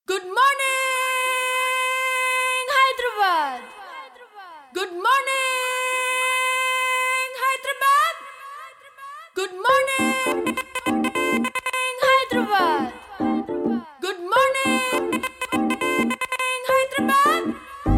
Good morning, Hyderabad. Good morning, Hyderabad. Good morning, Hyderabad. Good morning, Hyderabad.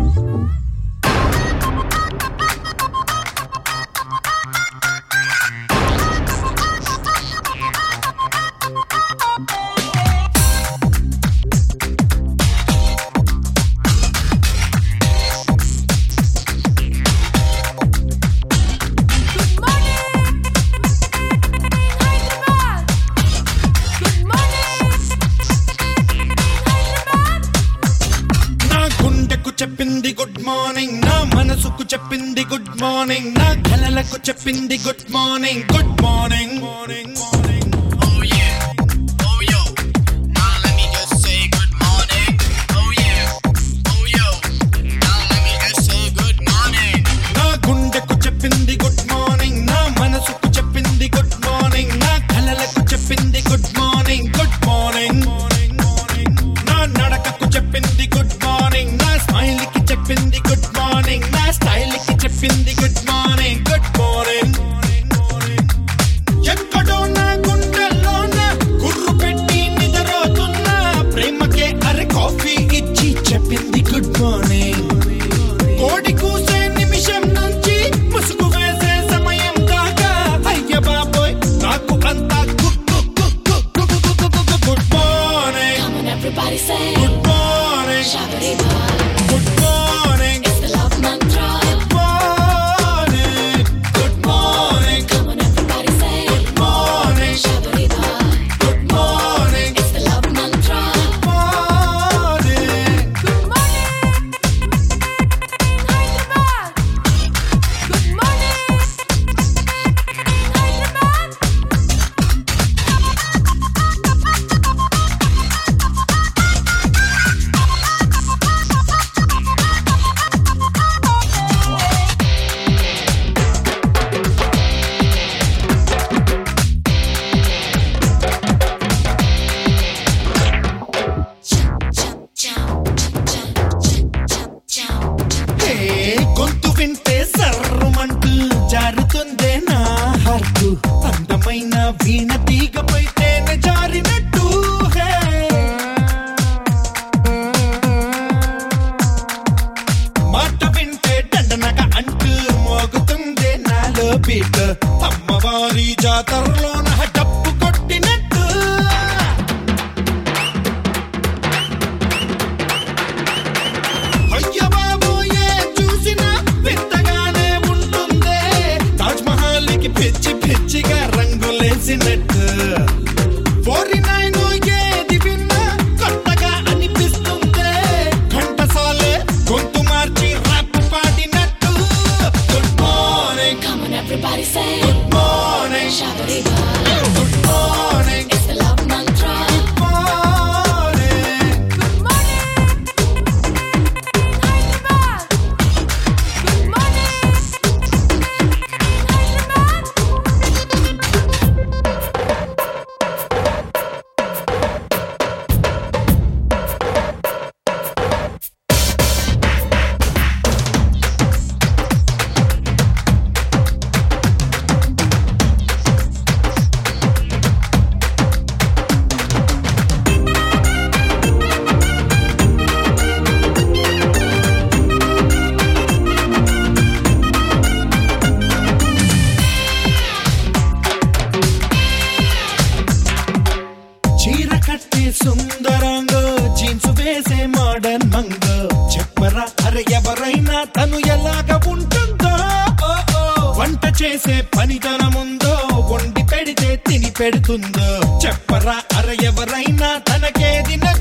చెప్పింది good morning నా మనసుకు చెప్పింది good morning నా కలలకు చెప్పింది good morning good morning morning morning Oh yeah, oh yo, now let me just say good morning. Oh yeah, oh yo, now let me just say good morning. నా గుండెకు చెప్పింది good morning నా మనసుకు చెప్పింది good morning నా కలలకు చెప్పింది good morning good morning morning morning నా నడకకు చెప్పింది గుడ్ మార్నింగ్ నా స్మైల్ కి చెప్పింది గుడ్ మార్నింగ్ నా స్టైల్ కి చెప్పింది good morning good morning morning morning ఎక్కడో నా గుండెల్లోన గుర్రు పెట్టి నిద్రపోతున్నా ప్రేమకే అరే కాఫీ ఇచ్చి చెప్పింది గుడ్ మార్నింగ్ కోడి కూసే నిమిషం నుంచి ముసుగు వేసే సమయం దాకా అయ్య బాబోయ్ నాకు అంతా good morning. Come on, everybody say good morning. Shabariba. Good morning. It's the love mantra. Good morning. Good morning. Come on, everybody say good morning. Shabariba. Good morning. It's the love mantra. Morning. Good morning, Hyderabad. Good morning, Hyderabad. Hey, గొంతు వింటే సర్రమంటూ జారుతుందే నా heart అందమైన వీణ తీగపై తేనె జారినట్టు హే. మాట వింటే దండనగా అంటూ మోగుతుందే నాలో beat అమ్మవారి జాతరలోన డప్పు కొట్టినట్టు అయ్య బాబోయే చూసినా వింతగానే ఉంటుందే తాజ్ మహల్ కి పిచ్చి పిచ్చిగా రంగులేసినట్టు 49 ఏది విన్నా కొత్తగా అనిపిస్తుందే ఘంటసాలే గొంతు మార్చి ర్యాప్ పాడినట్టు good morning. Come on, everybody say good morning. Shabariba. Good morning. It's the love mantra. Good morning. Good morning, Hyderabad. Good morning, Hyderabad. చీర కట్టే సుందరంగా జీన్స్ వేసే మోడర్న్ మంగ చెప్పరా అరే ఎవరైనా తను ఎలాగ ఉంటుందో ఓ, ఓ. వంట చేసే పనితనముందో వండి పెడితే తిని పెడుతుందో చెప్పరా అరే ఎవరైనా తనకేది